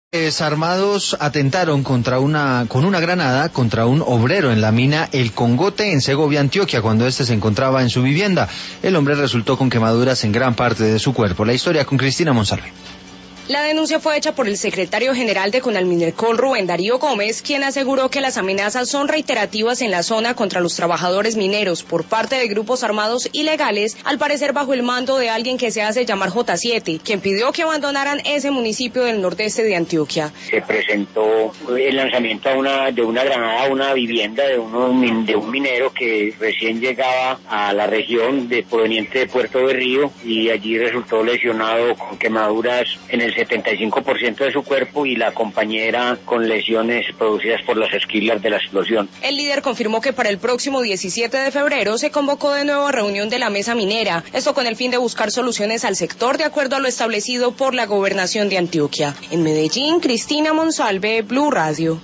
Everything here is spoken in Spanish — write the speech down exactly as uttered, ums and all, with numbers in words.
Armados atentaron contra una, con una granada contra un obrero en la mina El Congote en Segovia, Antioquia, cuando éste se encontraba en su vivienda. El hombre resultó con quemaduras en gran parte de su cuerpo. La historia con Cristina Monsalve. La denuncia fue hecha por el secretario general de Conalminercol, Rubén Darío Gómez, quien aseguró que las amenazas son reiterativas en la zona contra los trabajadores mineros por parte de grupos armados ilegales, al parecer bajo el mando de alguien que se hace llamar J siete, quien pidió que abandonaran ese municipio del nordeste de Antioquia. Se presentó el lanzamiento a una, de una granada a una vivienda de, uno, de un minero que recién llegaba a la región de proveniente de Puerto Berrío, y allí resultó lesionado con quemaduras en el setenta y cinco por ciento de su cuerpo, y la compañera con lesiones producidas por las esquilas de la explosión. El líder confirmó que para el próximo diecisiete de febrero se convocó de nuevo a reunión de la mesa minera, esto con el fin de buscar soluciones al sector de acuerdo a lo establecido por la gobernación de Antioquia. En Medellín, Cristina Monsalve, Blue Radio.